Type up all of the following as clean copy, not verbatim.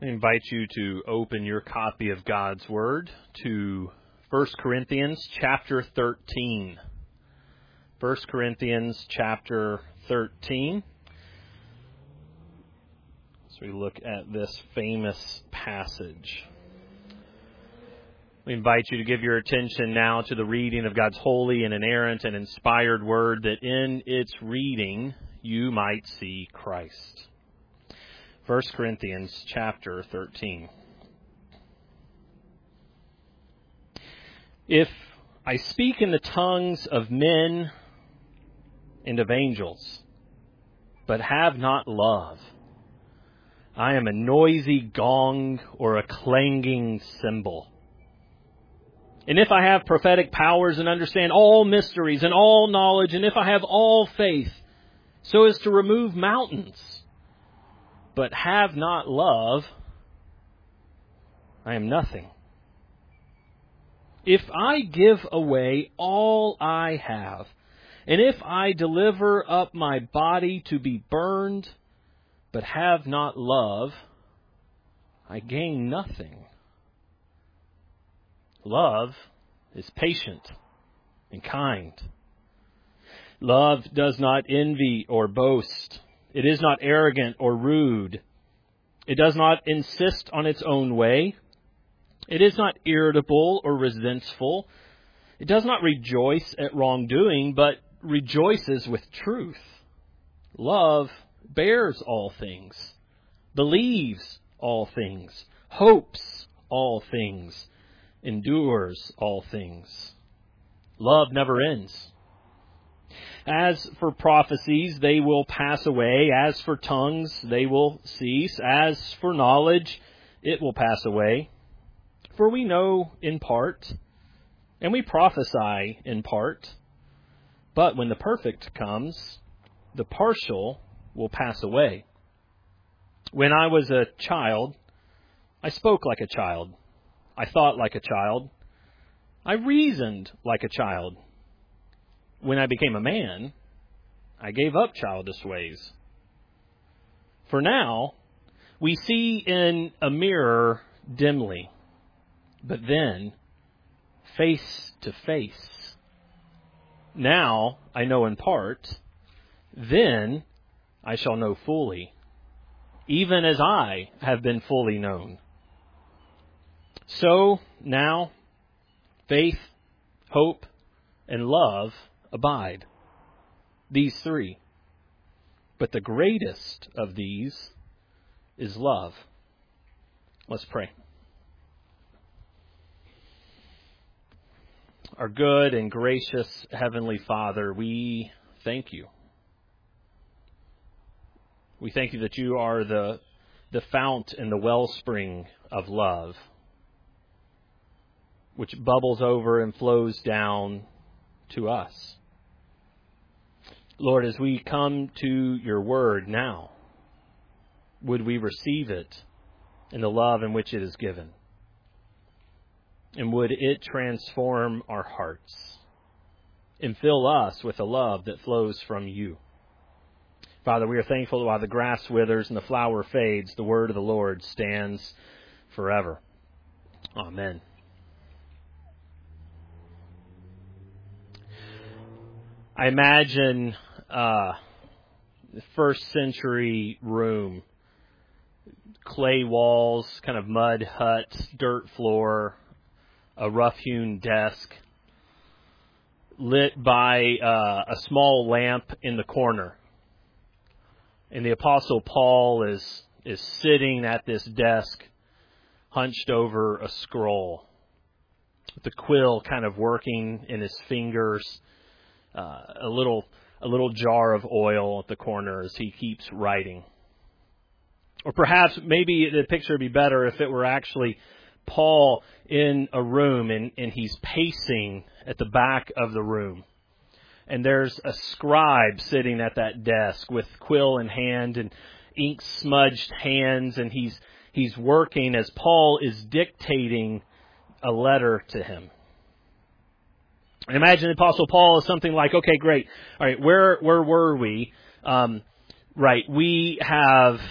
I invite you to open your copy of God's Word to 1 Corinthians chapter 13. 1 Corinthians chapter 13. As we look at this famous passage, we invite you to give your attention now to the reading of God's holy and inerrant and inspired Word, that in its reading you might see Christ. 1 Corinthians chapter 13. If I speak in the tongues of men and of angels, but have not love, I am a noisy gong or a clanging cymbal. And if I have prophetic powers and understand all mysteries and all knowledge, and if I have all faith so as to remove mountains, but have not love, I am nothing. If I give away all I have, and if I deliver up my body to be burned, but have not love, I gain nothing. Love is patient and kind. Love does not envy or boast. It is not arrogant or rude. It does not insist on its own way. It is not irritable or resentful. It does not rejoice at wrongdoing, but rejoices with truth. Love bears all things, believes all things, hopes all things, endures all things. Love never ends. As for prophecies, they will pass away. As for tongues, they will cease. As for knowledge, it will pass away. For we know in part, and we prophesy in part. But when the perfect comes, the partial will pass away. When I was a child, I spoke like a child. I thought like a child. I reasoned like a child. When I became a man, I gave up childish ways. For now, we see in a mirror dimly, but then face to face. Now I know in part, then I shall know fully, even as I have been fully known. So now faith, hope, and love abide, these three. But the greatest of these is love. Let's pray. Our good and gracious Heavenly Father, we thank you. We thank you that you are the fount and the wellspring of love, which bubbles over and flows down to us. Lord, as we come to your word now, would we receive it in the love in which it is given? And would it transform our hearts and fill us with a love that flows from you? Father, we are thankful that while the grass withers and the flower fades, the word of the Lord stands forever. Amen. I imagine the first century room, clay walls, kind of mud hut, dirt floor, a rough-hewn desk, lit by a small lamp in the corner. And the Apostle Paul is sitting at this desk, hunched over a scroll, with the quill kind of working in his fingers. A little jar of oil at the corner as he keeps writing. Or perhaps maybe the picture would be better if it were actually Paul in a room and he's pacing at the back of the room. And there's a scribe sitting at that desk with quill in hand and ink smudged hands, and he's working as Paul is dictating a letter to him. And imagine the Apostle Paul is something like, okay, great. All right, where were we? Right, we have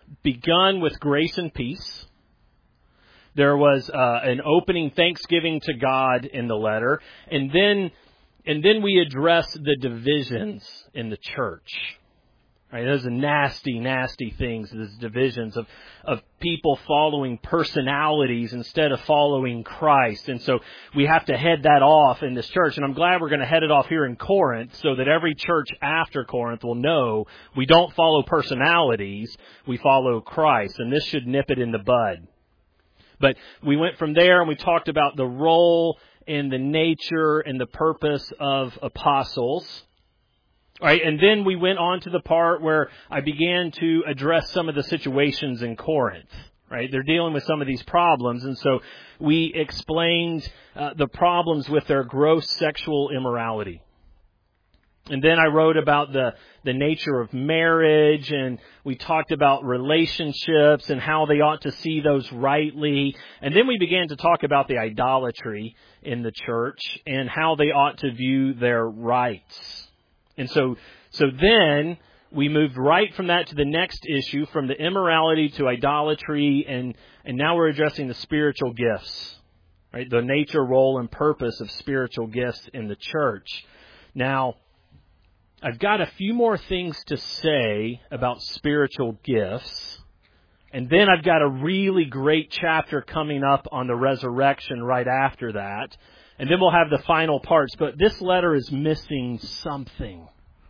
begun with grace and peace. There was an opening thanksgiving to God in the letter. And then we address the divisions in the church. Right, those are nasty, nasty things, those divisions of people following personalities instead of following Christ. And so we have to head that off in this church. And I'm glad we're going to head it off here in Corinth so that every church after Corinth will know we don't follow personalities, we follow Christ. And this should nip it in the bud. But we went from there and we talked about the role and the nature and the purpose of apostles. All right, and then we went on to the part where I began to address some of the situations in Corinth. Right, they're dealing with some of these problems, and so we explained the problems with their gross sexual immorality. And then I wrote about the nature of marriage, and we talked about relationships and how they ought to see those rightly. And then we began to talk about the idolatry in the church and how they ought to view their rights. And so then we moved right from that to the next issue, from the immorality to idolatry, and now we're addressing the spiritual gifts, right? The nature, role, and purpose of spiritual gifts in the church. Now, I've got a few more things to say about spiritual gifts, and then I've got a really great chapter coming up on the resurrection right after that. And then we'll have the final parts. But this letter is missing something.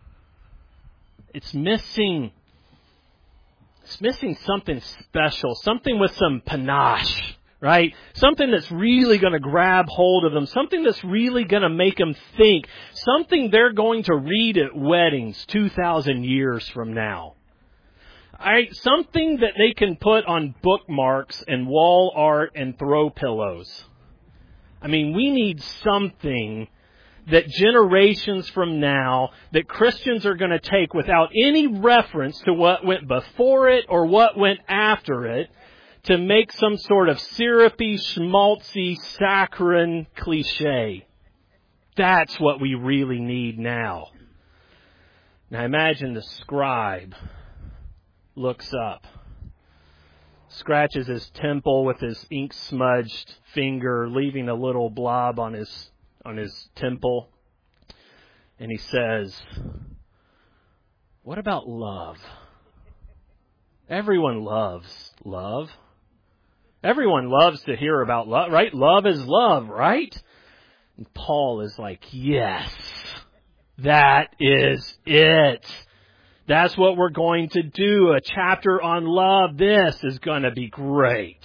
It's missing something special. Something with some panache, right? Something that's really going to grab hold of them. Something that's really going to make them think. Something they're going to read at weddings 2,000 years from now. All right, something that they can put on bookmarks and wall art and throw pillows. I mean, we need something that generations from now, that Christians are going to take without any reference to what went before it or what went after it, to make some sort of syrupy, schmaltzy, saccharine cliche. That's what we really need now. Now imagine the scribe looks up, scratches his temple with his ink-smudged finger, leaving a little blob on his temple, and he says, "What about love? Everyone loves love. Everyone loves to hear about love, right? Love is love, right?" And Paul is like, "Yes, that is it. That's what we're going to do. A chapter on love. This is going to be great."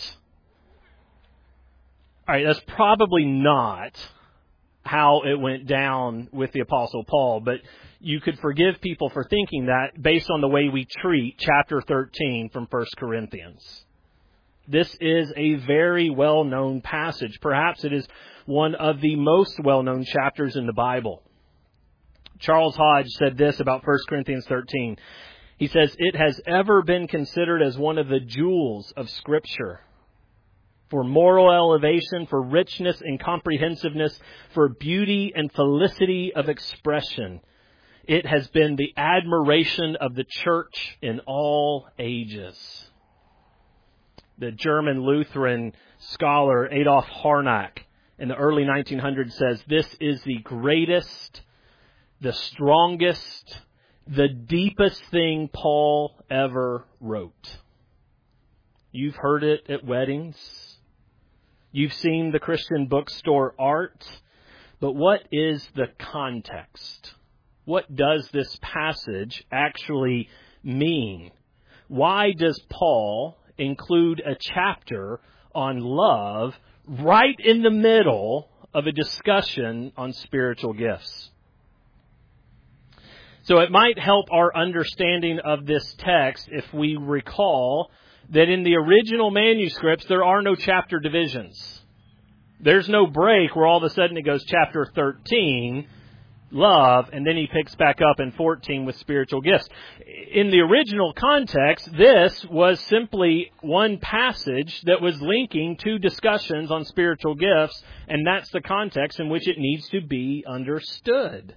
All right, that's probably not how it went down with the Apostle Paul, but you could forgive people for thinking that based on the way we treat chapter 13 from 1 Corinthians. This is a very well-known passage. Perhaps it is one of the most well-known chapters in the Bible. Charles Hodge said this about 1 Corinthians 13. He says, "It has ever been considered as one of the jewels of Scripture. For moral elevation, for richness and comprehensiveness, for beauty and felicity of expression. It has been the admiration of the church in all ages." The German Lutheran scholar Adolf Harnack in the early 1900s says, "This is the greatest, the strongest, the deepest thing Paul ever wrote." You've heard it at weddings. You've seen the Christian bookstore art. But what is the context? What does this passage actually mean? Why does Paul include a chapter on love right in the middle of a discussion on spiritual gifts? So it might help our understanding of this text if we recall that in the original manuscripts, there are no chapter divisions. There's no break where all of a sudden it goes chapter 13, love, and then he picks back up in 14 with spiritual gifts. In the original context, this was simply one passage that was linking two discussions on spiritual gifts, and that's the context in which it needs to be understood.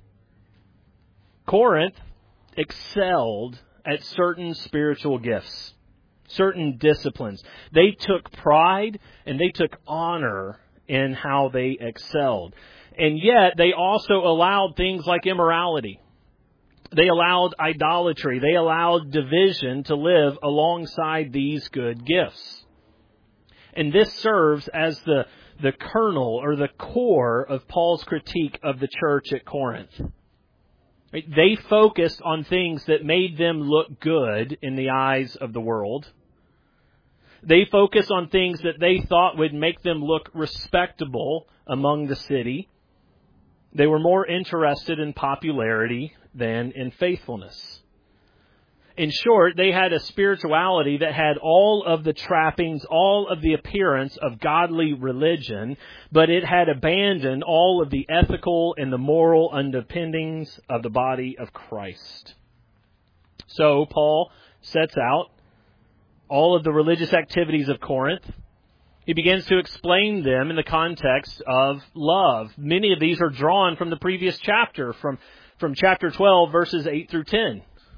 Corinth excelled at certain spiritual gifts. certain disciplines. They took pride and they took honor in how they excelled. And yet they also allowed things like immorality. They allowed idolatry. They allowed division to live alongside these good gifts. And this serves as the kernel or the core of Paul's critique of the church at Corinth. They focused on things that made them look good in the eyes of the world. They focused on things that they thought would make them look respectable among the city. They were more interested in popularity than in faithfulness. In short, they had a spirituality that had all of the trappings, all of the appearance of godly religion, but it had abandoned all of the ethical and the moral underpinnings of the body of Christ. So Paul sets out all of the religious activities of Corinth. He begins to explain them in the context of love. Many of these are drawn from the previous chapter, from chapter 12, verses 8 through 10.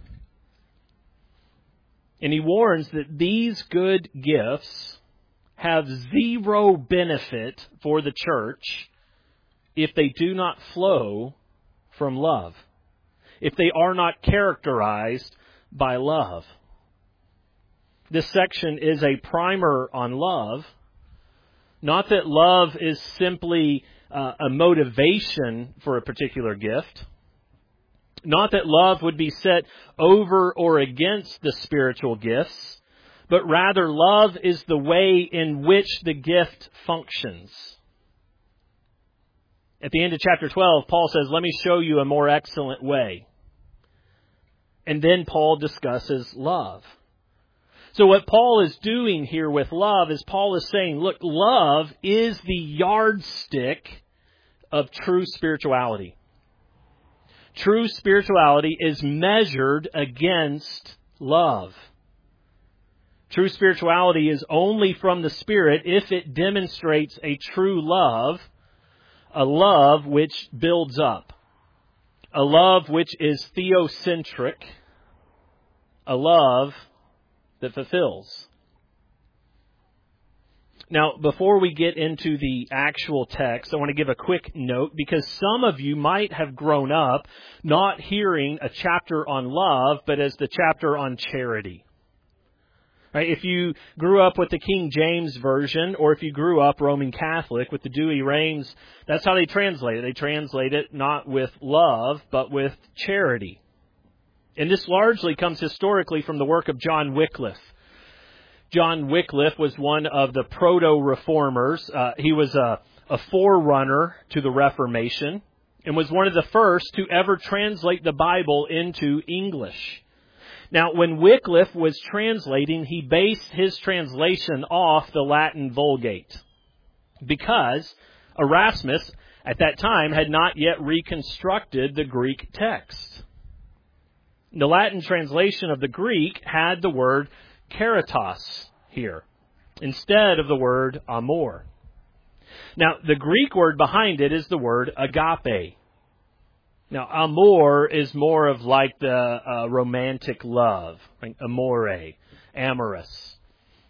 And he warns that these good gifts have zero benefit for the church if they do not flow from love, if they are not characterized by love. This section is a primer on love. Not that love is simply a motivation for a particular gift. Not that love would be set over or against the spiritual gifts, but rather love is the way in which the gift functions. At the end of chapter 12, Paul says, "Let me show you a more excellent way." And then Paul discusses love. So what Paul is doing here with love is Paul is saying, look, love is the yardstick of true spirituality. True spirituality is measured against love. True spirituality is only from the Spirit if it demonstrates a true love, a love which builds up, a love which is theocentric, a love that fulfills. Now, before we get into the actual text, I want to give a quick note because some of you might have grown up not hearing a chapter on love, but as the chapter on charity. Right? If you grew up with the King James Version, or if you grew up Roman Catholic with the Douay-Rheims, that's how they translate it. They translate it not with love, but with charity. And this largely comes historically from the work of John Wycliffe. John Wycliffe was one of the proto-reformers. He was a forerunner to the Reformation and was one of the first to ever translate the Bible into English. Now, when Wycliffe was translating, he based his translation off the Latin Vulgate because Erasmus, at that time, had not yet reconstructed the Greek text. The Latin translation of the Greek had the word keratos here instead of the word amor. Now, the Greek word behind it is the word agape. Now, amor is more of like the romantic love, like amore, amorous.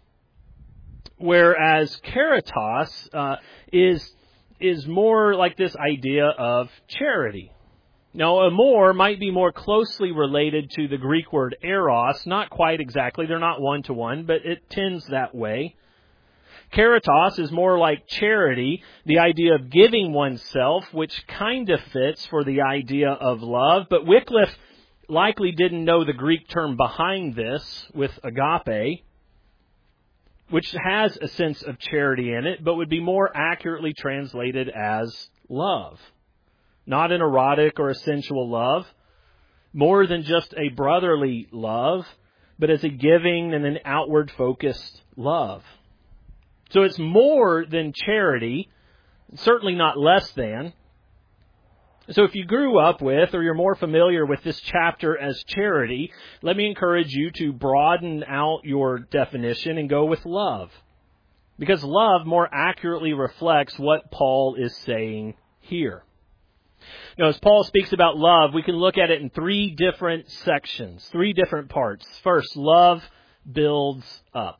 Whereas keratos is more like this idea of charity. Now, amor might be more closely related to the Greek word eros, not quite exactly, they're not one-to-one, but it tends that way. Keratos is more like charity, the idea of giving oneself, which kind of fits for the idea of love, but Wycliffe likely didn't know the Greek term behind this with agape, which has a sense of charity in it, but would be more accurately translated as love. Not an erotic or a sensual love, more than just a brotherly love, but as a giving and an outward-focused love. So it's more than charity, certainly not less than. So if you grew up with, or you're more familiar with this chapter as charity, let me encourage you to broaden out your definition and go with love. Because love more accurately reflects what Paul is saying here. Now, as Paul speaks about love, we can look at it in three different sections, three different parts. First, love builds up.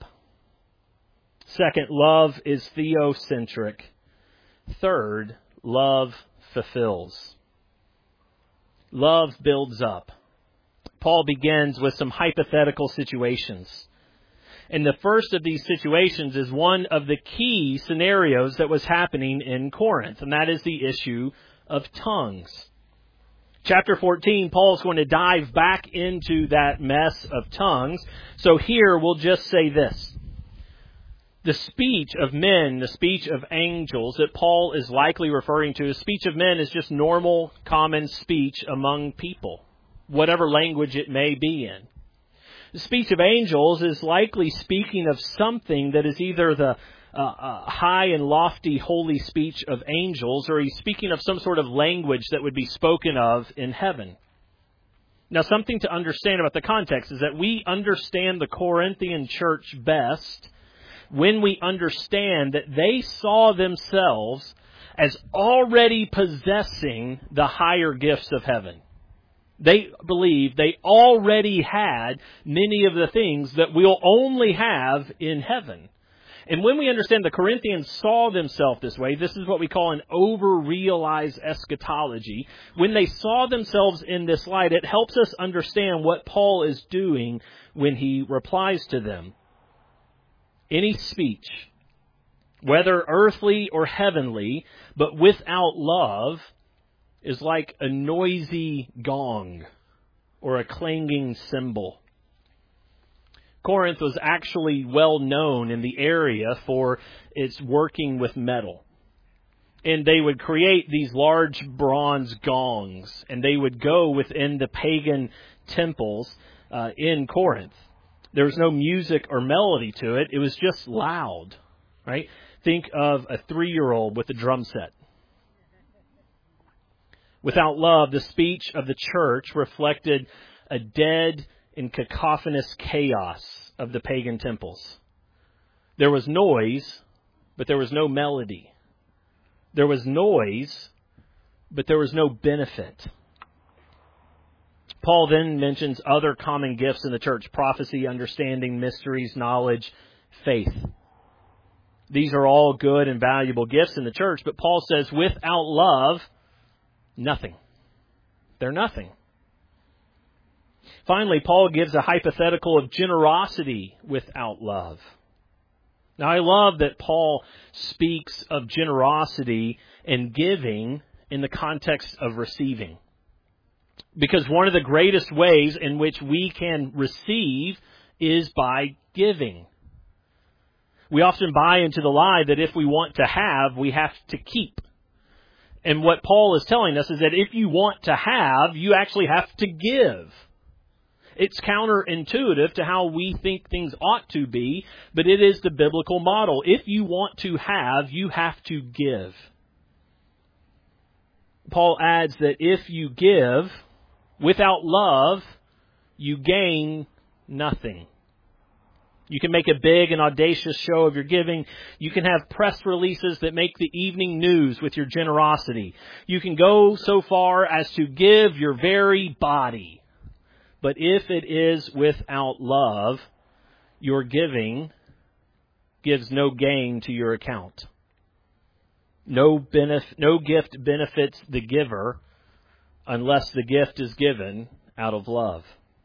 Second, love is theocentric. Third, love fulfills. Love builds up. Paul begins with some hypothetical situations. And the first of these situations is one of the key scenarios that was happening in Corinth, and that is the issue of tongues. Chapter 14, Paul's going to dive back into that mess of tongues. So here we'll just say this. The speech of men, the speech of angels that Paul is likely referring to, the speech of men is just normal, common speech among people, whatever language it may be in. The speech of angels is likely speaking of something that is either the high and lofty holy speech of angels, or he's speaking of some sort of language that would be spoken of in heaven. Now, something to understand about the context is that we understand the Corinthian church best when we understand that they saw themselves as already possessing the higher gifts of heaven. They believed they already had many of the things that we'll only have in heaven. And when we understand the Corinthians saw themselves this way, this is what we call an over-realized eschatology. When they saw themselves in this light, it helps us understand what Paul is doing when he replies to them. Any speech, whether earthly or heavenly, but without love, is like a noisy gong or a clanging cymbal. Corinth was actually well known in the area for its working with metal. And they would create these large bronze gongs, and they would go within the pagan temples in Corinth. There was no music or melody to it. It was just loud, right? Think of a 3-year-old with a drum set. Without love, the speech of the church reflected a dead and cacophonous chaos of the pagan temples. There was noise, but there was no melody. There was noise, but there was no benefit. Paul then mentions other common gifts in the church: prophecy, understanding, mysteries, knowledge, faith. These are all good and valuable gifts in the church, but Paul says without love, nothing. They're nothing. Finally, Paul gives a hypothetical of generosity without love. Now, I love that Paul speaks of generosity and giving in the context of receiving. Because one of the greatest ways in which we can receive is by giving. We often buy into the lie that if we want to have, we have to keep. And what Paul is telling us is that if you want to have, you actually have to give. It's counterintuitive to how we think things ought to be, but it is the biblical model. If you want to have, you have to give. Paul adds that if you give without love, you gain nothing. You can make a big and audacious show of your giving. You can have press releases that make the evening news with your generosity. You can go so far as to give your very body. But if it is without love, your giving gives no gain to your account. No gift benefits the giver unless the gift is given out of love.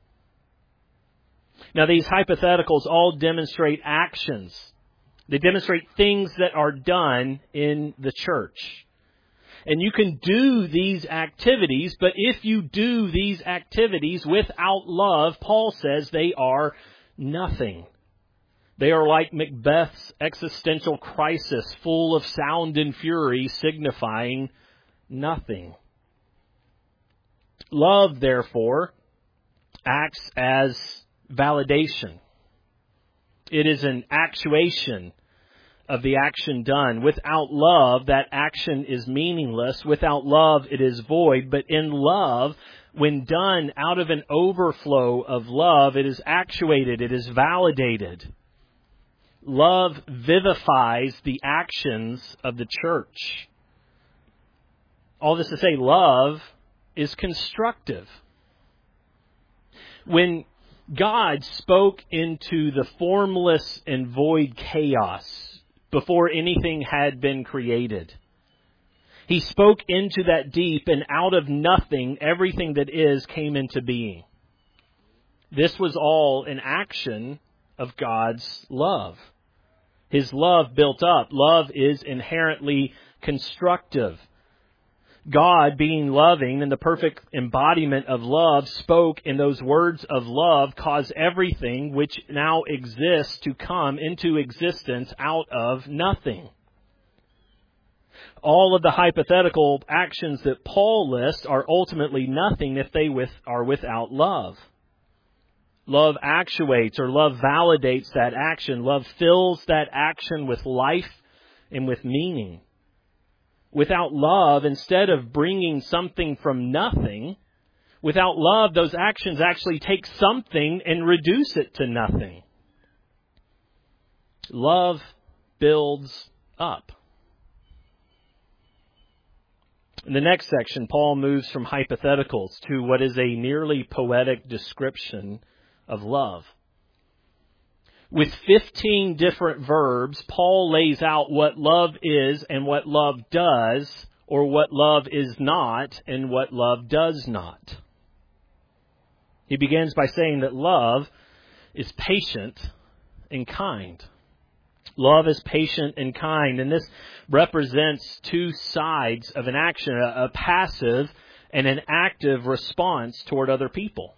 Now, these hypotheticals all demonstrate actions. They demonstrate things that are done in the church. And you can do these activities, but if you do these activities without love, Paul says they are nothing. They are like Macbeth's existential crisis, full of sound and fury, signifying nothing. Love, therefore, acts as validation. It is an actuation of the action done. Without love, that action is meaningless. Without love, it is void. But in love, when done out of an overflow of love, it is actuated, it is validated. Love vivifies the actions of the church. All this to say, love is constructive. When God spoke into the formless and void chaos before anything had been created. He spoke into that deep, and out of nothing, everything that is came into being. This was all an action of God's love. His love built up. Love is inherently constructive. God, being loving and the perfect embodiment of love, spoke, and those words of love caused everything which now exists to come into existence out of nothing. All of the hypothetical actions that Paul lists are ultimately nothing if they are without love. Love actuates or love validates that action. Love fills that action with life and with meaning. Without love, instead of bringing something from nothing, without love, those actions actually take something and reduce it to nothing. Love builds up. In the next section, Paul moves from hypotheticals to what is a nearly poetic description of love. With 15 different verbs, Paul lays out what love is and what love does, or what love is not and what love does not. He begins by saying that love is patient and kind. Love is patient and kind, and this represents two sides of an action, a passive and an active response toward other people.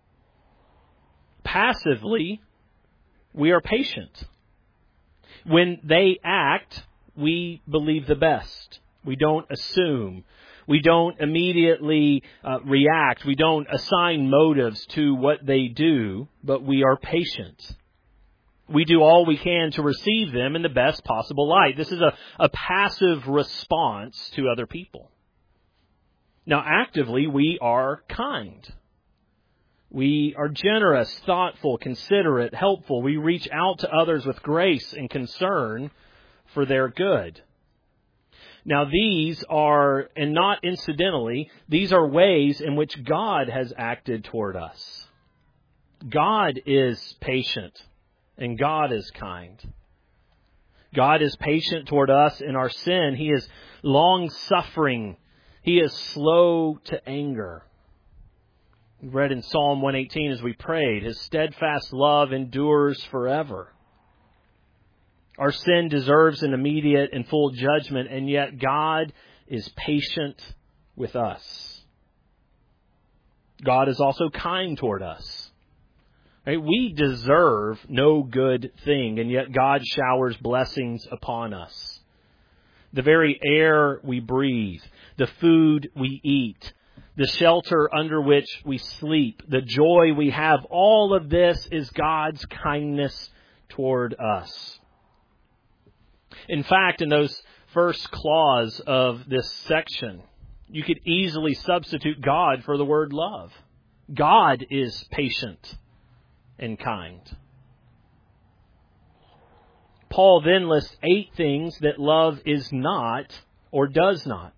Passively, we are patient. When they act, we believe the best. We don't assume. We don't immediately react. We don't assign motives to what they do, but we are patient. We do all we can to receive them in the best possible light. This is a passive response to other people. Now, actively, we are kind. We are generous, thoughtful, considerate, helpful. We reach out to others with grace and concern for their good. Now these are, and not incidentally, these are ways in which God has acted toward us. God is patient and God is kind. God is patient toward us in our sin. He is long-suffering. He is slow to anger. We read in Psalm 118 as we prayed, His steadfast love endures forever. Our sin deserves an immediate and full judgment, and yet God is patient with us. God is also kind toward us. Right? We deserve no good thing, and yet God showers blessings upon us. The very air we breathe, the food we eat, the shelter under which we sleep, the joy we have, all of this is God's kindness toward us. In fact, in those first clause of this section, you could easily substitute God for the word love. God is patient and kind. Paul then lists 8 things that love is not or does not.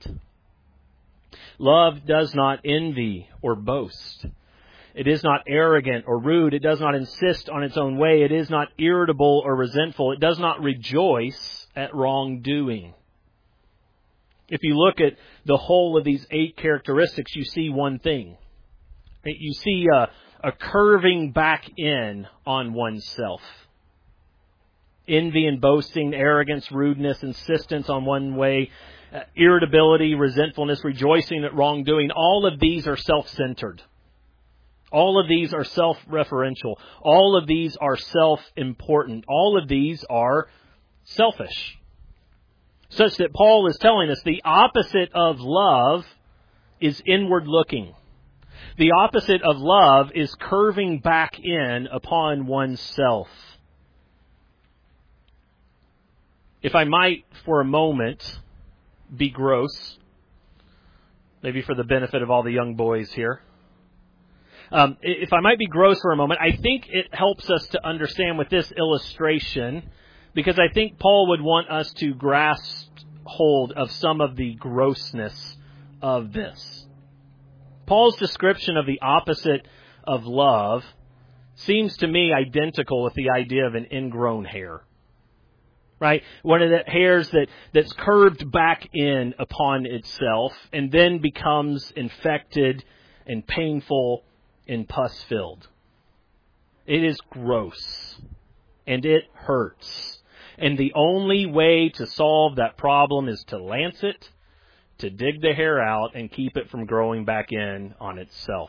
Love does not envy or boast. It is not arrogant or rude. It does not insist on its own way. It is not irritable or resentful. It does not rejoice at wrongdoing. If you look at the whole of these 8 characteristics, you see one thing. You see a curving back in on oneself. Envy and boasting, arrogance, rudeness, insistence on one way, irritability, resentfulness, rejoicing at wrongdoing. All of these are self-centered. All of these are self-referential. All of these are self-important. All of these are selfish. Such that Paul is telling us the opposite of love is inward looking. The opposite of love is curving back in upon oneself. If I might, for a moment, be gross, maybe for the benefit of all the young boys here. If I might be gross for a moment, I think it helps us to understand with this illustration, because I think Paul would want us to grasp hold of some of the grossness of this. Paul's description of the opposite of love seems to me identical with the idea of an ingrown hair. Right? One of the hairs that's curved back in upon itself and then becomes infected and painful and pus-filled. It is gross. And it hurts. And the only way to solve that problem is to lance it, to dig the hair out, and keep it from growing back in on itself.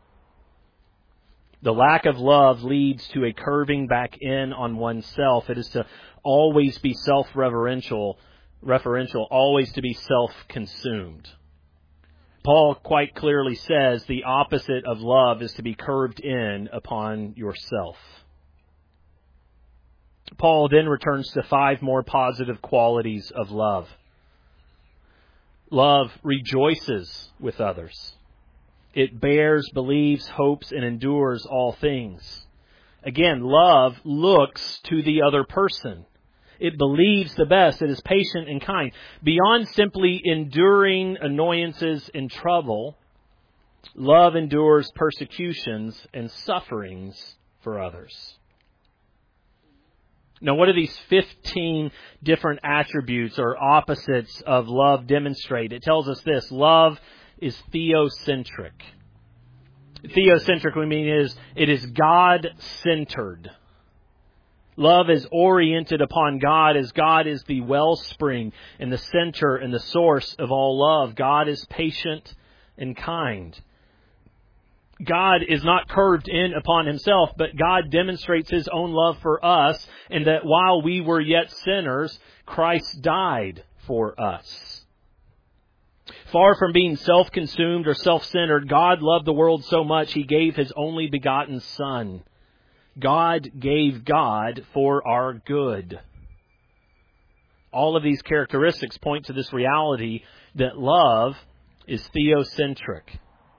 The lack of love leads to a curving back in on oneself. It is to always be self-referential, always to be self-consumed. Paul quite clearly says the opposite of love is to be curved in upon yourself. Paul then returns to 5 more positive qualities of love. Love rejoices with others. It bears, believes, hopes, and endures all things. Again, love looks to the other person. It believes the best. It is patient and kind. Beyond simply enduring annoyances and trouble, love endures persecutions and sufferings for others. Now, what do these 15 different attributes or opposites of love demonstrate? It tells us this: love is theocentric. Theocentric, we mean, it is God-centered. Love is oriented upon God, as God is the wellspring and the center and the source of all love. God is patient and kind. God is not curved in upon himself, but God demonstrates his own love for us, and that while we were yet sinners, Christ died for us. Far from being self-consumed or self-centered, God loved the world so much he gave his only begotten Son. God gave God for our good. All of these characteristics point to this reality that love is theocentric.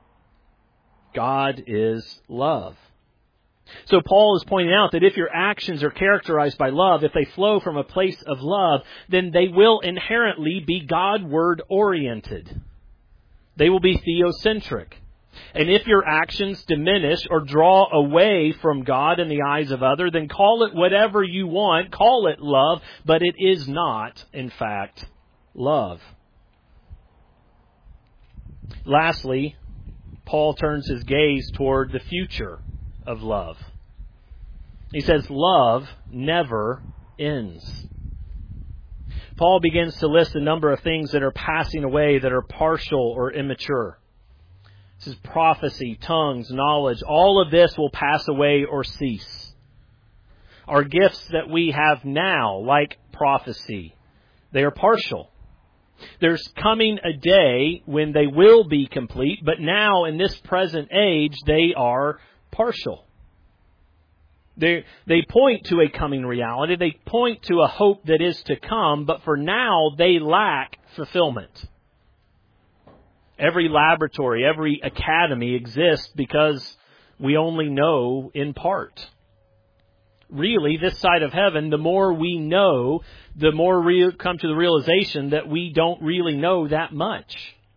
God is love. So Paul is pointing out that if your actions are characterized by love, if they flow from a place of love, then they will inherently be God-word oriented. They will be theocentric. And if your actions diminish or draw away from God in the eyes of others, then call it whatever you want, call it love, but it is not, in fact, love. Lastly, Paul turns his gaze toward the future of love. He says, love never ends. Paul begins to list a number of things that are passing away, that are partial or immature. This is prophecy, tongues, knowledge. All of this will pass away or cease. Our gifts that we have now, like prophecy, they are partial. There's coming a day when they will be complete, but now in this present age, they are partial. They point to a coming reality. They point to a hope that is to come, but for now, they lack fulfillment. Every laboratory, every academy exists because we only know in part. Really, this side of heaven, the more we know, the more we come to the realization that we don't really know that much.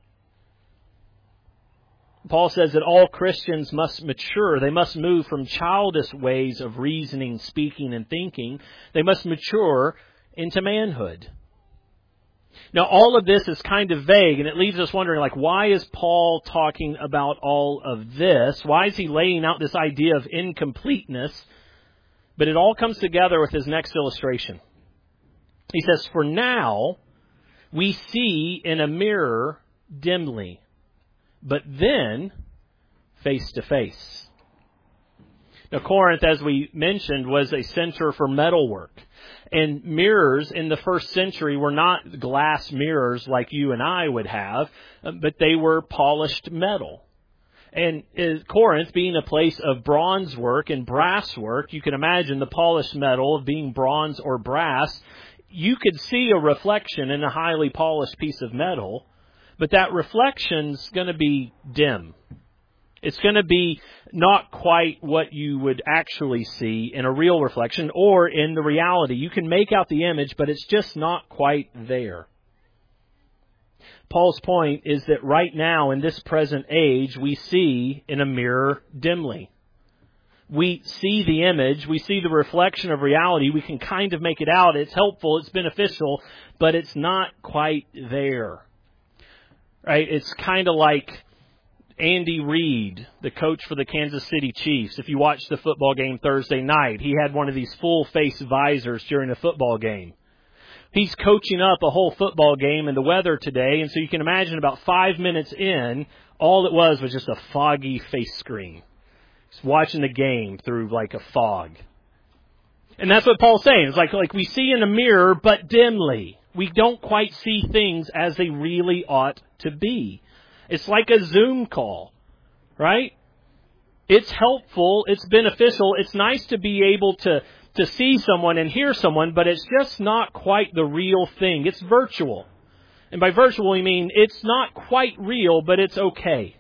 Paul says that all Christians must mature. They must move from childish ways of reasoning, speaking, and thinking. They must mature into manhood. Now, all of this is kind of vague, and it leaves us wondering, why is Paul talking about all of this? Why is he laying out this idea of incompleteness? But it all comes together with his next illustration. He says, for now, we see in a mirror dimly, but then face to face. Now, Corinth, as we mentioned, was a center for metalwork. And mirrors in the first century were not glass mirrors like you and I would have, but they were polished metal. And Corinth being a place of bronze work and brass work, you can imagine the polished metal of being bronze or brass. You could see a reflection in a highly polished piece of metal, but that reflection's going to be dim. It's going to be not quite what you would actually see in a real reflection or in the reality. You can make out the image, but it's just not quite there. Paul's point is that right now, in this present age, we see in a mirror dimly. we see the image, we see the reflection of reality, we can kind of make it out. It's helpful, it's beneficial, but it's not quite there. Right? It's kind of like Andy Reid, the coach for the Kansas City Chiefs. If you watched the football game Thursday night, he had one of these full-face visors during a football game. He's coaching up a whole football game in the weather today, and so you can imagine about 5 minutes in, all it was just a foggy face screen. He's watching the game through like a fog. And that's what Paul's saying. It's like we see in a mirror, but dimly. We don't quite see things as they really ought to be. It's like a Zoom call, right? It's helpful, it's beneficial, it's nice to be able to see someone and hear someone, but it's just not quite the real thing. It's virtual. And by virtual, we mean it's not quite real, but it's okay.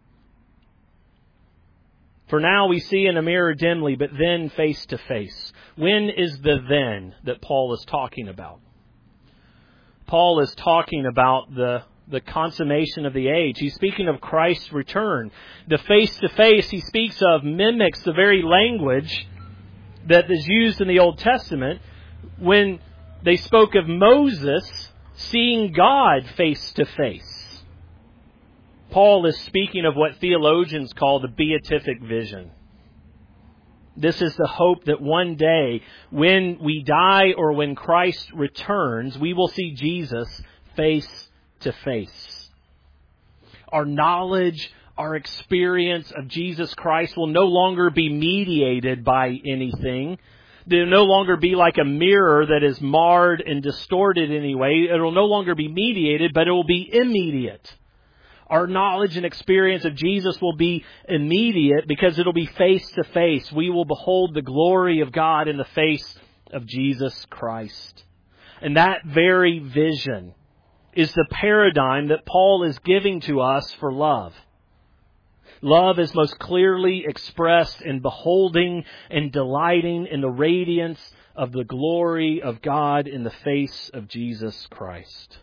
For now, we see in a mirror dimly, but then face to face. When is the then that Paul is talking about? Paul is talking about the consummation of the age. He's speaking of Christ's return. The face-to-face he speaks of mimics the very language that is used in the Old Testament when they spoke of Moses seeing God face-to-face. Paul is speaking of what theologians call the beatific vision. This is the hope that one day, when we die or when Christ returns, we will see Jesus face-to-face. Our knowledge, our experience of Jesus Christ will no longer be mediated by anything. It will no longer be like a mirror that is marred and distorted anyway. It will no longer be mediated, but it will be immediate. Our knowledge and experience of Jesus will be immediate because it will be face to face. We will behold the glory of God in the face of Jesus Christ. And that very vision is the paradigm that Paul is giving to us for love. Love is most clearly expressed in beholding and delighting in the radiance of the glory of God in the face of Jesus Christ.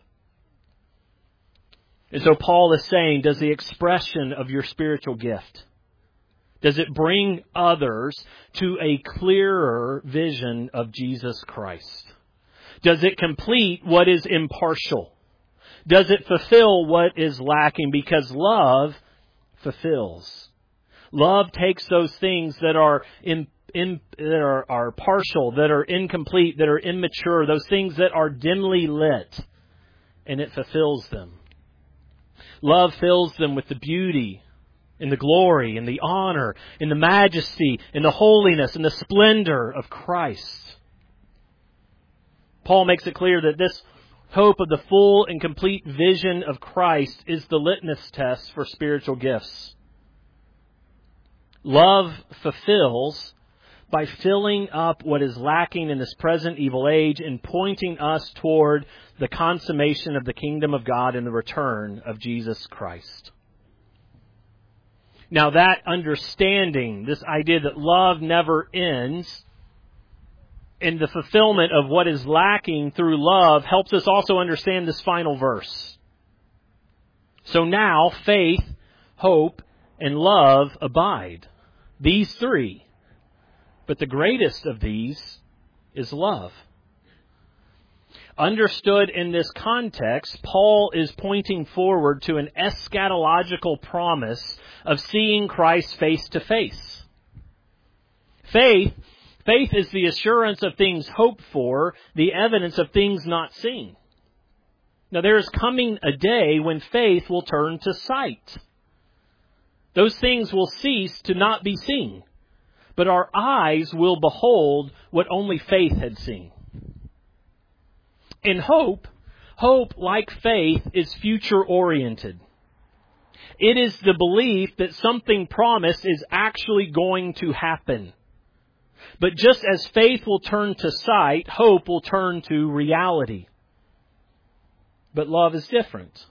And so Paul is saying, does the expression of your spiritual gift, does it bring others to a clearer vision of Jesus Christ? Does it complete what is impartial? Does it fulfill what is lacking? Because love fulfills. Love takes those things that are are partial, that are incomplete, that are immature, those things that are dimly lit, and it fulfills them. Love fills them with the beauty and the glory and the honor and the majesty and the holiness and the splendor of Christ. Paul makes it clear that this hope of the full and complete vision of Christ is the litmus test for spiritual gifts. Love fulfills by filling up what is lacking in this present evil age and pointing us toward the consummation of the kingdom of God and the return of Jesus Christ. Now that understanding, this idea that love never ends, and the fulfillment of what is lacking through love helps us also understand this final verse. So now faith, hope, and love abide. These three. But the greatest of these is love. Understood in this context, Paul is pointing forward to an eschatological promise of seeing Christ face to face. Faith is the assurance of things hoped for, the evidence of things not seen. Now there is coming a day when faith will turn to sight. Those things will cease to not be seen, but our eyes will behold what only faith had seen. In hope, like faith, is future-oriented. It is the belief that something promised is actually going to happen. But just as faith will turn to sight, hope will turn to reality. But love is different.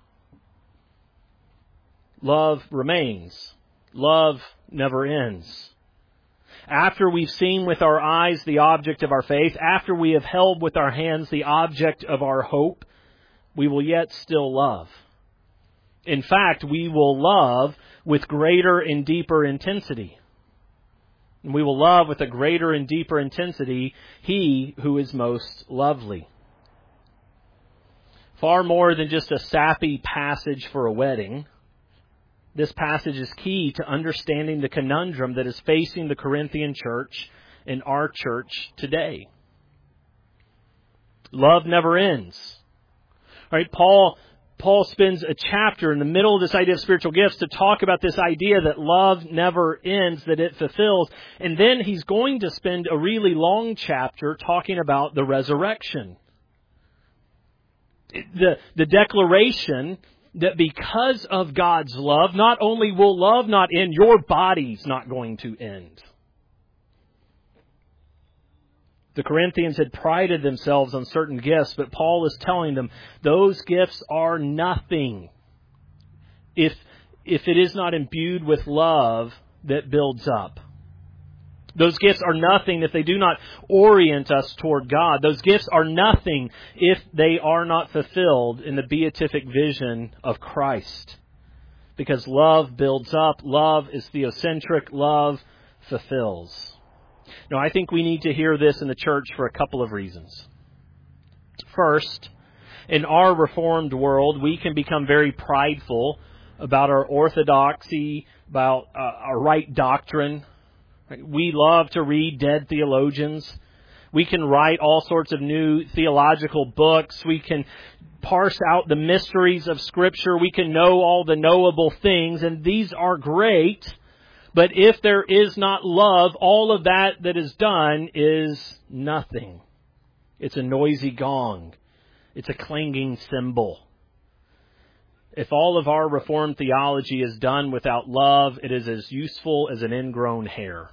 Love remains. Love never ends. After we've seen with our eyes the object of our faith, after we have held with our hands the object of our hope, we will yet still love. In fact, we will love with greater and deeper intensity. And we will love with a greater and deeper intensity he who is most lovely. Far more than just a sappy passage for a wedding, this passage is key to understanding the conundrum that is facing the Corinthian church and our church today. Love never ends. All right, Paul spends a chapter in the middle of this idea of spiritual gifts to talk about this idea that love never ends, that it fulfills. And then he's going to spend a really long chapter talking about the resurrection. The declaration that because of God's love, not only will love not end, your body's not going to end. The Corinthians had prided themselves on certain gifts, but Paul is telling them those gifts are nothing if it is not imbued with love that builds up. Those gifts are nothing if they do not orient us toward God. Those gifts are nothing if they are not fulfilled in the beatific vision of Christ. Because love builds up, love is theocentric, love fulfills. Now, I think we need to hear this in the church for a couple of reasons. First, in our Reformed world, we can become very prideful about our orthodoxy, about our right doctrine. We love to read dead theologians. We can write all sorts of new theological books. We can parse out the mysteries of Scripture. We can know all the knowable things, and these are great. But if there is not love, all of that is done is nothing. It's a noisy gong. It's a clanging cymbal. If all of our Reformed theology is done without love, it is as useful as an ingrown hair.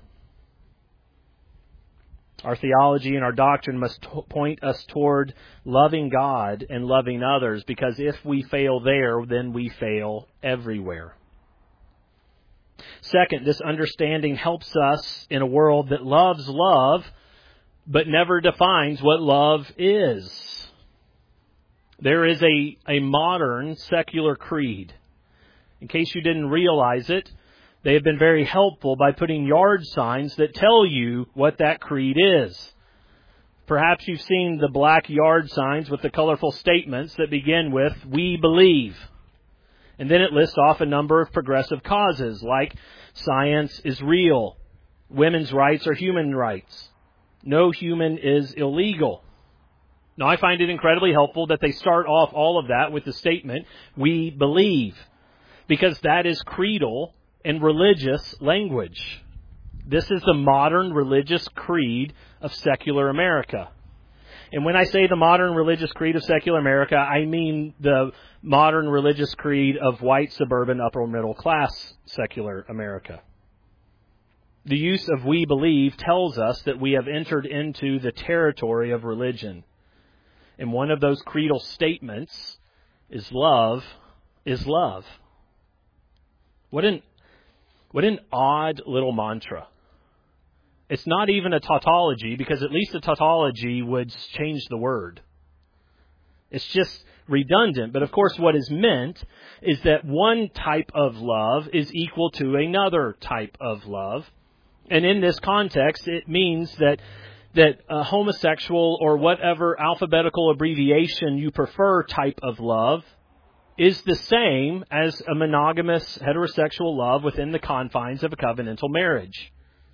Our theology and our doctrine must point us toward loving God and loving others, because if we fail there, then we fail everywhere. Second, this understanding helps us in a world that loves love, but never defines what love is. There is a modern secular creed. In case you didn't realize it, they have been very helpful by putting yard signs that tell you what that creed is. Perhaps you've seen the black yard signs with the colorful statements that begin with, "We believe." And then it lists off a number of progressive causes, like science is real, women's rights are human rights, no human is illegal. Now, I find it incredibly helpful that they start off all of that with the statement, "We believe," because that is creedal and religious language. This is the modern religious creed of secular America. And when I say the modern religious creed of secular America, I mean the modern religious creed of white, suburban, upper middle class secular America. The use of "we believe" tells us that we have entered into the territory of religion. And one of those creedal statements is love is love. What an odd little mantra. It's not even a tautology, because at least a tautology would change the word. It's just redundant. But of course, what is meant is that one type of love is equal to another type of love. And in this context, it means that a homosexual or whatever alphabetical abbreviation you prefer type of love is the same as a monogamous heterosexual love within the confines of a covenantal marriage.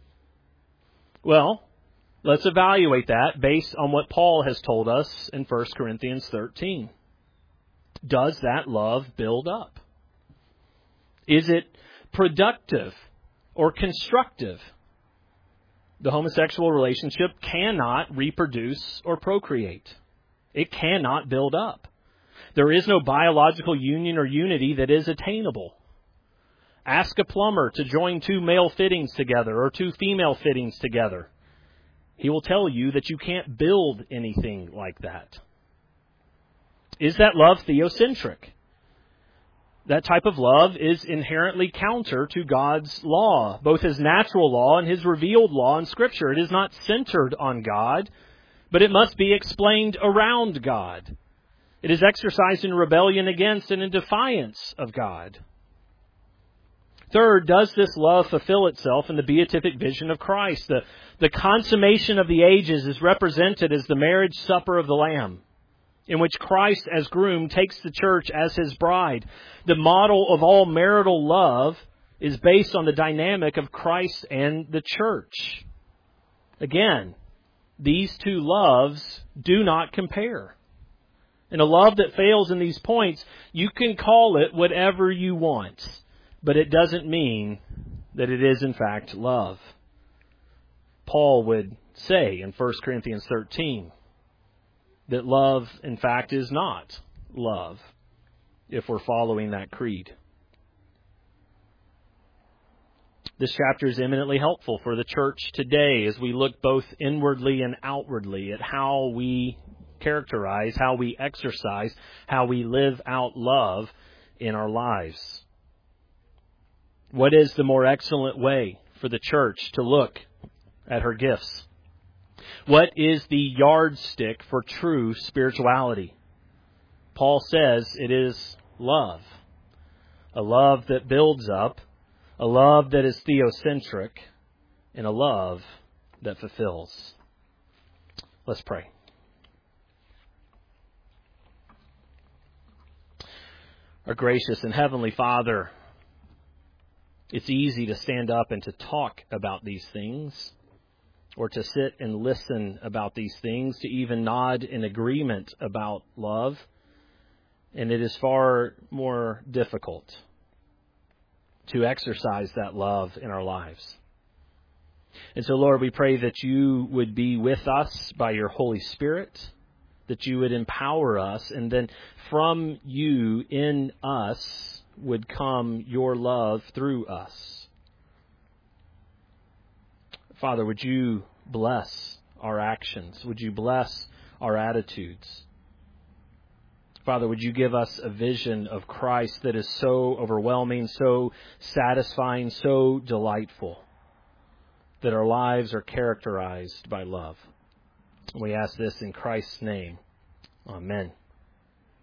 Well, let's evaluate that based on what Paul has told us in 1 Corinthians 13. Does that love build up? Is it productive or constructive? The homosexual relationship cannot reproduce or procreate. It cannot build up. There is no biological union or unity that is attainable. Ask a plumber to join two male fittings together or two female fittings together. He will tell you that you can't build anything like that. Is that love theocentric? That type of love is inherently counter to God's law, both His natural law and His revealed law in Scripture. It is not centered on God, but it must be explained around God. It is exercised in rebellion against and in defiance of God. Third, does this love fulfill itself in the beatific vision of Christ? The consummation of the ages is represented as the marriage supper of the Lamb, in which Christ as groom takes the church as his bride. The model of all marital love is based on the dynamic of Christ and the church. Again, these two loves do not compare. And a love that fails in these points, you can call it whatever you want, but it doesn't mean that it is in fact love. Paul would say in 1 Corinthians 13 that love in fact is not love if we're following that creed. This chapter is eminently helpful for the church today as we look both inwardly and outwardly at how we characterize, how we exercise, how we live out love in our lives. What is the more excellent way for the church to look at her gifts? What is the yardstick for true spirituality? Paul says it is love. A love that builds up, a love that is theocentric, and a love that fulfills. Let's pray. Our gracious and heavenly Father, it's easy to stand up and to talk about these things, or to sit and listen about these things, to even nod in agreement about love. And it is far more difficult to exercise that love in our lives. And so, Lord, we pray that you would be with us by your Holy Spirit, that you would empower us, and then from you in us would come your love through us. Father, would you bless our actions? Would you bless our attitudes? Father, would you give us a vision of Christ that is so overwhelming, so satisfying, so delightful, that our lives are characterized by love. We ask this in Christ's name. Amen.